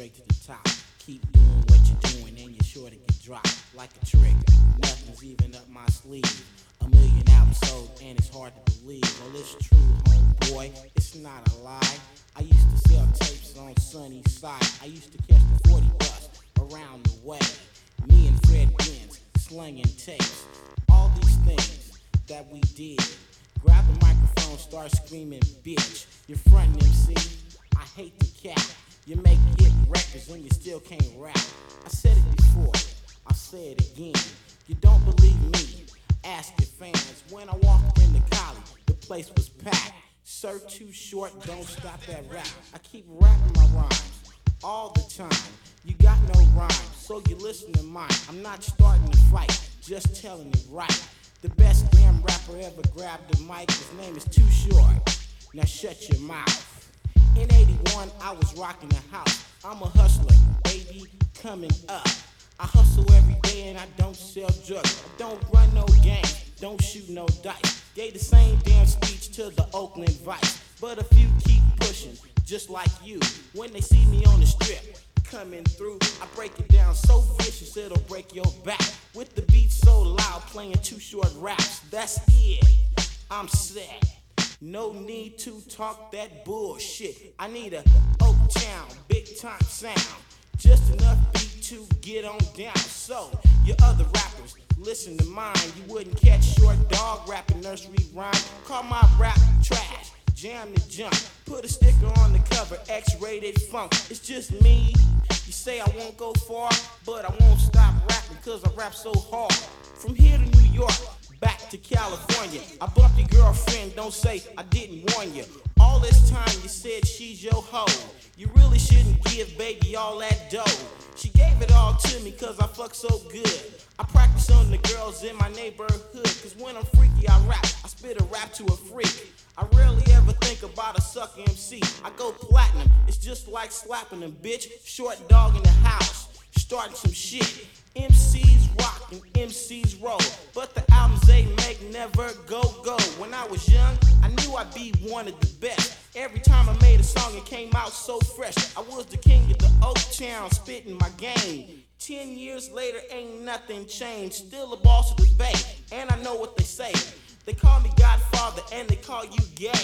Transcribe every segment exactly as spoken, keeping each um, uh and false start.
straight to the top. Keep doing what you're doing and you're sure to get dropped like a trick. Nothing's even up my sleeve. A million albums sold and it's hard to believe. Well, it's true, homeboy, it's not a lie. I used to sell tapes on Sunny Side. I used to catch the forty bus around the way. Me and Fred Benz slinging tapes. All these things that we did. Grab the microphone, start screaming, bitch. You're frontin' M C, I hate the cat. You make hit records and you still can't rap. I said it before, I'll say it again. You don't believe me, ask your fans. When I walked into Cali, the place was packed. Sir, too short, don't stop that rap. I keep rapping my rhymes all the time. You got no rhyme, so you listen to mine. I'm not starting to fight, just telling it right. The best damn rapper ever grabbed the mic, his name is Too Short. Now shut your mouth. In eighty-one, I was rocking the house. I'm a hustler, baby, coming up. I hustle every day and I don't sell drugs. I don't run no game, don't shoot no dice. Gave the same damn speech to the Oakland Vice. But a few keep pushing, just like you. When they see me on the strip, coming through, I break it down so vicious it'll break your back. With the beat so loud, playing Too Short raps. That's it, I'm set. No need to talk that bullshit. I need a Oak Town, big time sound. Just enough beat to get on down. So, your other rappers, listen to mine. You wouldn't catch Short Dog rapping nursery rhyme. Call my rap trash, jam the jump. Put a sticker on the cover, X-rated funk. It's just me. You say I won't go far, but I won't stop rapping cause I rap so hard. From here to New York, back to California. I bumped your girlfriend, don't say I didn't warn you. All this time you said she's your hoe. You really shouldn't give baby all that dough. She gave it all to me cause I fuck so good. I practice on the girls in my neighborhood. Cause when I'm freaky I rap, I spit a rap to a freak. I rarely ever think about a sucker M C. I go platinum, it's just like slapping them, bitch. Short Dog in the house, starting some shit. M Cs rock and M Cs roll, but the albums they make never go go. When I was young, I knew I'd be one of the best. Every time I made a song, it came out so fresh. I was the king of the Oak Town, spitting my game. Ten years later, ain't nothing changed. Still a boss of the Bay, and I know what they say. They call me Godfather, and they call you gay.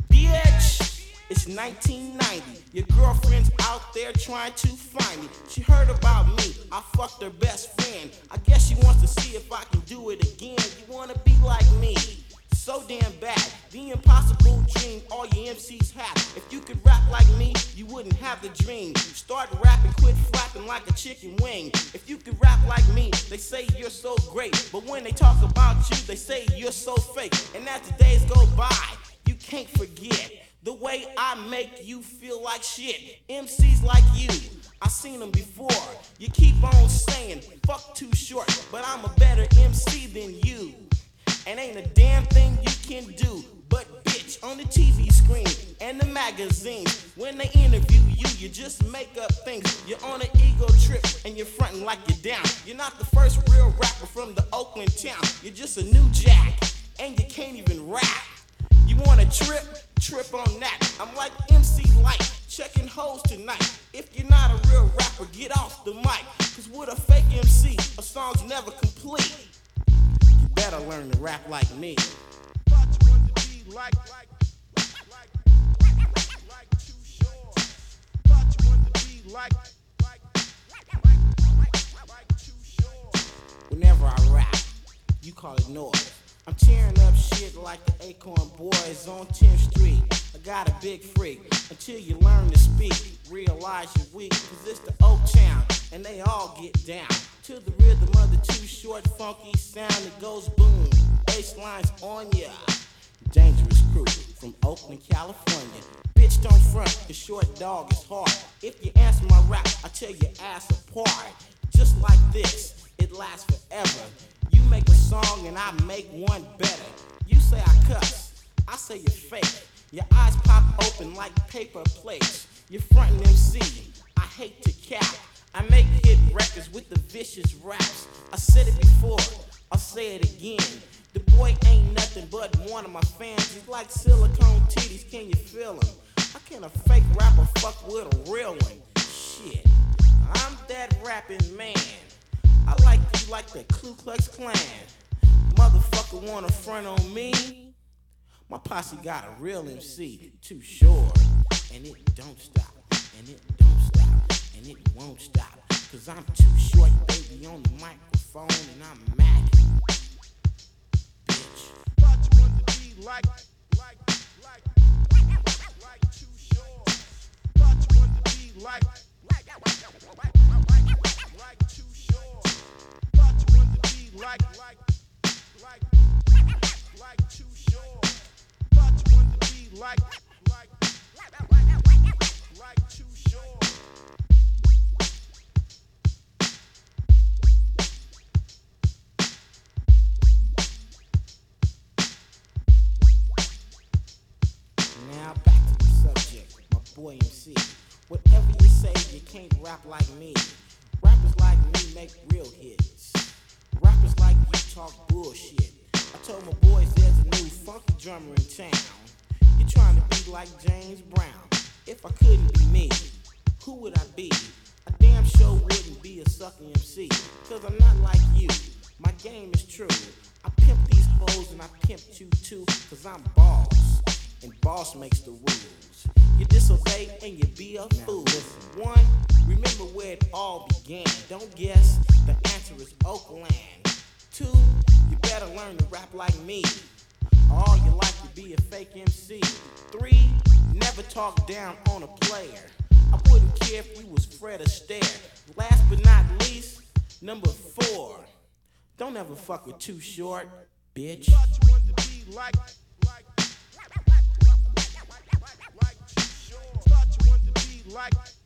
Bitch! It's nineteen ninety. Your girlfriend's out there trying to find me. She heard about me. I fucked her best friend. I guess she wants to see if I can do it again. You wanna be like me? So damn bad. The impossible dream all you M Cs have. If you could rap like me, you wouldn't have the dream. Start rapping, quit flapping like a chicken wing. If you could rap like me, they say you're so great. But when they talk about you, they say you're so fake. And as the days go by, you can't forget the way I make you feel like shit. M Cs like you, I seen them before. You keep on saying, fuck Too Short, but I'm a better M C than you. And ain't a damn thing you can do. But bitch, on the T V screen and the magazines, when they interview you, you just make up things. You're on an ego trip and you're fronting like you're down. You're not the first real rapper from the Oakland town. You're just a new jack, and you can't even rap. You wanna trip? Trip on that. I'm like M C Light, checking hoes tonight. If you're not a real rapper, get off the mic. Cause with a fake M C, a song's never complete. You better learn to rap like me. Thought you wanted to be like, like, like, like, like Too Short. Thought you wanted to be like, like, like, like, like Too Short. Whenever I rap, you call it noise. I'm tearing up shit like the Acorn Boys on tenth street. I got a big freak. Until you learn to speak, realize you're weak. Cause it's the Oak Town, and they all get down to the rhythm of the Too Short funky sound. It goes boom, bass lines on ya. Dangerous crew from Oakland, California. Bitch, don't front, the Short Dog is hard. If you answer my rap, I tear your ass apart. Just like this, it lasts forever. You make a song and I make one better. You say I cuss, I say you're fake. Your eyes pop open like paper plates. You're frontin' M C, I hate to cap. I make hit records with the vicious raps. I said it before, I'll say it again. The boy ain't nothing but one of my fans. He's like silicone titties, can you feel him? How can a fake rapper fuck with a real one? Shit. rapping man. I like you like the Ku Klux Klan. Motherfucker wanna front on me? My posse got a real M C, Too Short. And it don't stop, and it don't stop, and it won't stop. Cause I'm too short, baby, on the microphone, and I'm macking. Bitch. Thought you wanted to be like, like, like, like Too Short. Thought you wanted to be like, like, like, like, like Too Short. Thought you wanted to be like, like, like, like Too Short. Thought you wanted to be like, like, like Too Short. Now back to the subject, my boy M C. Whatever you say, you can't rap like me. Rappers like me make real hits. Rappers like you talk bullshit. I told my boys there's a new funky drummer in town. You're trying to be like James Brown. If I couldn't be me, who would I be? I damn sure wouldn't be a sucker M C. Cause I'm not like you, my game is true. I pimp these hoes and I pimp you too. Cause I'm boss, and boss makes the rules. You disobey and you be a fool. One, remember where it all began. Don't guess, the answer is Oakland. Two, you better learn to rap like me. All you like to be a fake M C. Three, never talk down on a player. I wouldn't care if we was Fred Astaire. Last but not least, number four, don't ever fuck with Too Short, bitch. Thought you wanted to be like, like, like, like, like, like Too Short. Thought you wanted to be like.